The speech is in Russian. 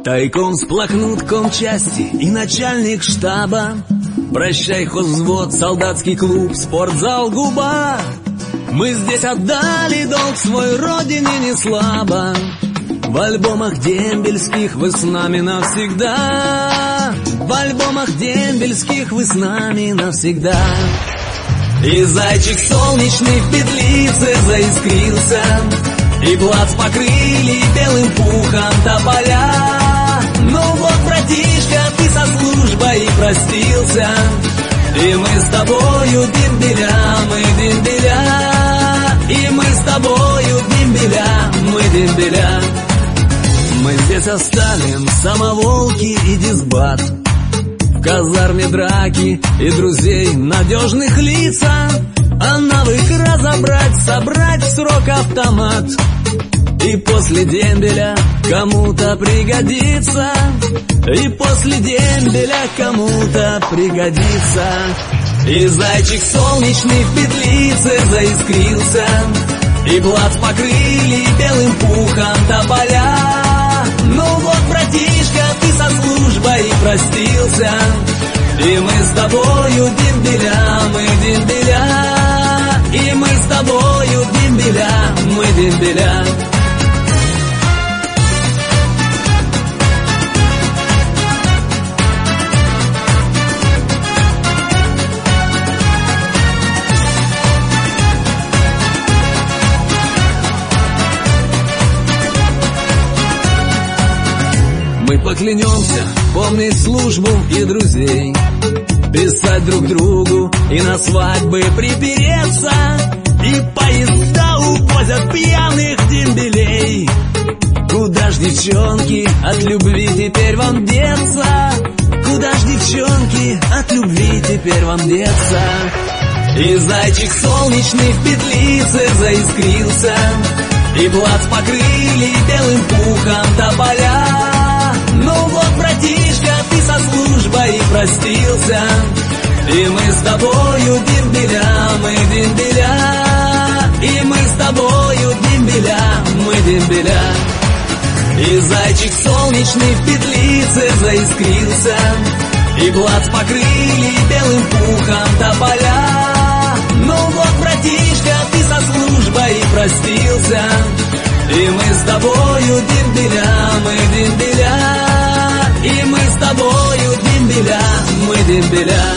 Тайком сплакнут комчасти и начальник штаба. Прощай, хозвзвод, солдатский клуб, спортзал, губа. Мы здесь отдали долг свой родине не слабо. В альбомах дембельских вы с нами навсегда. В альбомах дембельских вы с нами навсегда. И зайчик солнечный в петлице заискрился, и плац покрыли белым пухом тополя. Ну вот, братишка, ты со службой простился, и мы с тобою дембеля, мы дембеля. И мы с тобою дембеля, мы дембеля. Мы здесь оставим самоволки и дисбат, в казарме драки и друзей надежных лица. А навык разобрать, собрать в срок автомат, и после дембеля кому-то пригодится. И после дембеля кому-то пригодится. И зайчик солнечный в петлице заискрился, и плац покрыли белым пухом тополя. Ну вот, братишка, ты со службой простился, и мы с тобою дембеля, мы дембеля. И мы с тобою дембеля, мы дембеля. Мы поклянемся помнить службу и друзей, писать друг другу и на свадьбы припереться. И поезда увозят пьяных дембелей. Куда ж, девчонки, от любви теперь вам деться? Куда ж, девчонки, от любви теперь вам деться? И зайчик солнечный в петлице заискрился, и плац покрыли белым пухом тополя. Ну вот, братишка, ты со службой простился, и мы с тобою дембеля, мы дембеля. И мы с тобою дембеля, мы дембеля. И зайчик солнечный в петлице заискрился, и плац покрыли белым пухом тополя. Ну вот, братишка, ты со службой простился, и мы с тобою дембеля, мы дембеля. И мы с тобою дембеля, мы дембеля.